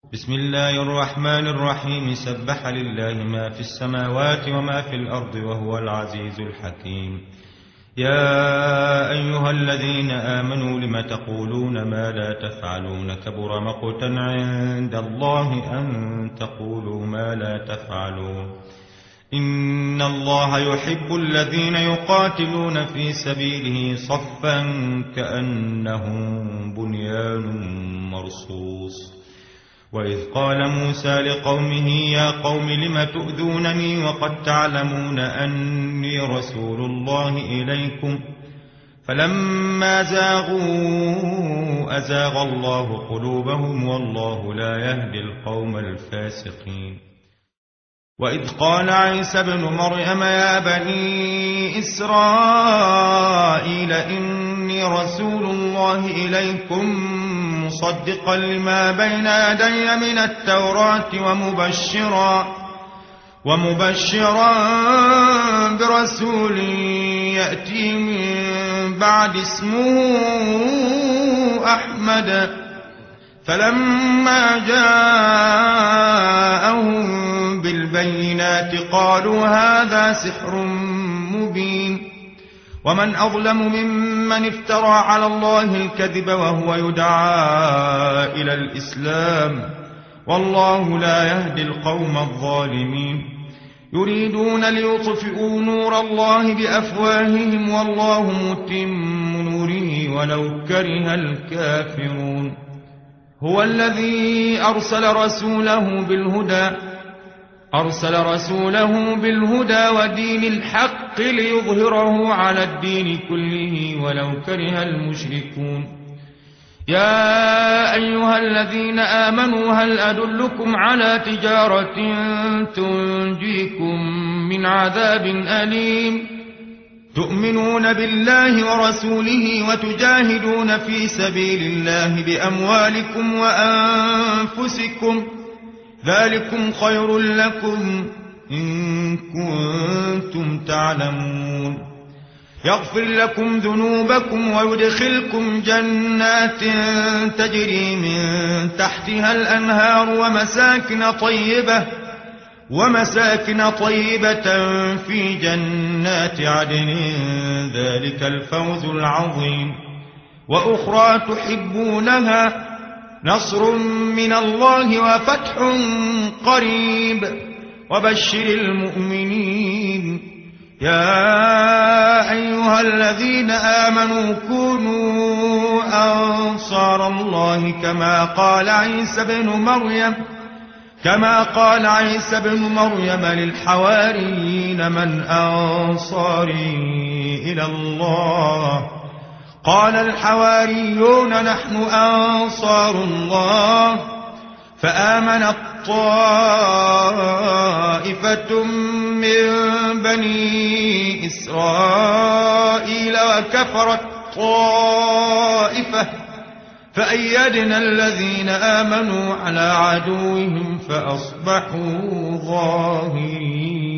بسم الله الرحمن الرحيم. سبح لله ما في السماوات وما في الأرض وهو العزيز الحكيم. يا أيها الذين آمنوا لم تقولون ما لا تفعلون؟ كبر مقتا عند الله أن تقولوا ما لا تفعلون. إن الله يحب الذين يقاتلون في سبيله صفا كأنهم بنيان مرصوص. وإذ قال موسى لقومه يا قوم لم تؤذونني وقد تعلمون أني رسول الله إليكم فلما زاغوا أزاغ الله قلوبهم والله لا يهدي القوم الفاسقين. وإذ قال عيسى ابن مريم يا بني إسرائيل إني رسول الله إليكم مصدقا لما بين يدي من التوراة ومبشرا برسول يأتي من بعد اسمه أحمد. فلما جاءهم بالبينات قالوا هذا سحر مبين. ومن أظلم ممن افترى على الله الكذب وهو يدعى إلى الإسلام والله لا يهدي القوم الظالمين. يريدون ليطفئوا نور الله بأفواههم والله متم نوره ولو كره الكافرون. هو الذي أرسل رسوله بالهدى ودين الحق ليظهره على الدين كله ولو كره المشركون. يا أيها الذين آمنوا هل أدلكم على تجارة تنجيكم من عذاب أليم؟ تؤمنون بالله ورسوله وتجاهدون في سبيل الله بأموالكم وأنفسكم ذلكم خير لكم إن كنتم تعلمون. يغفر لكم ذنوبكم ويدخلكم جنات تجري من تحتها الأنهار ومساكن طيبة في جنات عدن ذلك الفوز العظيم. وأخرى تحبونها نصر من الله وفتح قريب وبشر المؤمنين. يا أيها الذين آمنوا كونوا أنصار الله كما قال عيسى بن مريم للحواريين من أنصاري إلى الله؟ قال الحواريون نحن أنصار الله. فآمنت طائفة من بني إسرائيل وكفرت طائفة فأيدنا الذين آمنوا على عدوهم فأصبحوا ظاهرين.